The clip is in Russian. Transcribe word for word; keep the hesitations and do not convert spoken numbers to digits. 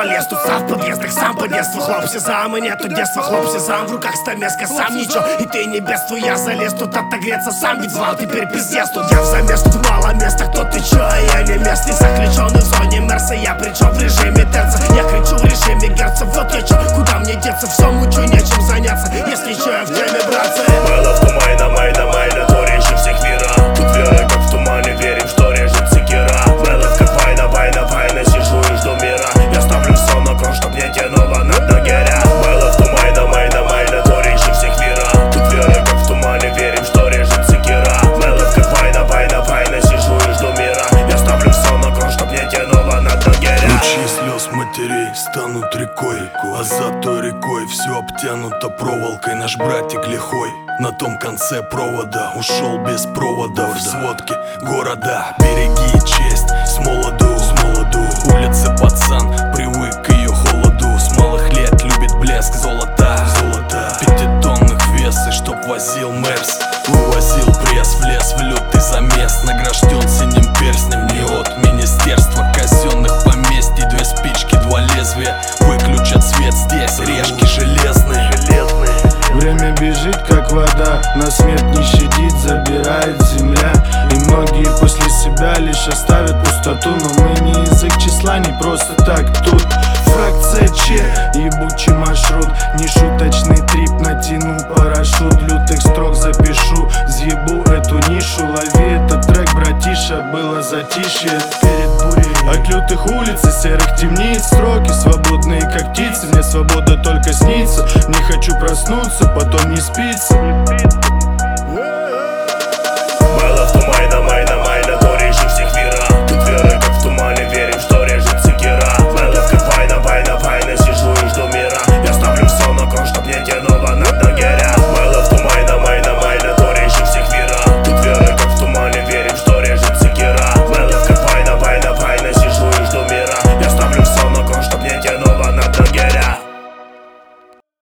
полез, тут сам в подъездах, сам по детству. Хлопцы зам, и нету детства, хлопцы зам. В руках стамеска, сам ничего, и ты не бедствуй. Я залез тут отогреться сам, ведь звал, теперь пиздец. Тут я в замес, тут мало места, кто ты чё, а я не местный. Заключенный в зоне Мерса, я причем в режиме терца. Я кричу в режиме герца, вот я чё, куда мне деться. Все мучу, нечем заняться, если чё, я в теме, братцы. Было в тумане, майна, майна, то режет всех мира. Тут вера, как в тумане, верим, что режет секира. Было как война, война, война, сижу и жду мира. Я ставлю все на кон, чтоб не тянуло на дно гиря. Было в тумане, майна, майна, то режет всех мира. Тут вера, как в тумане, верим, что режет секира. Было как война, война, война, сижу и жду мира. Я ставлю все на кон, чтоб не тянуло на дно гиря. Лучи слез матерей станут рекой, а за той рекой все обтянуто проволокой. Наш братик лихой на том конце провода ушел без провода в сводке города. Береги честь с молоду, с молоду. Улицы пацан привык к ее холоду. С малых лет любит блеск золота, золота. Пятитонных весы, чтоб возил Мерс. Вывозил пресс в лес, в лютый замес. Награжден синим перстнем не от министерства казенных поместий. Две спички, два лезвия выключат свет здесь. Решки железные, железные. Время бежит, как вода, на смерть не щадит, забирает земля. И многие после себя лишь оставят пустоту. Но мы не язык числа, не просто так тут. Фракция Че, ебучий маршрут. Нешуточный трип, натяну парашют. Лютых строк запишу, съебу эту нишу. Лови этот трек, братиша, было затишье перед бурей. От лютых улиц и серых темниц строки свободные, как птицы. Мне свобода только снится, не хочу проснуться, потом не спится.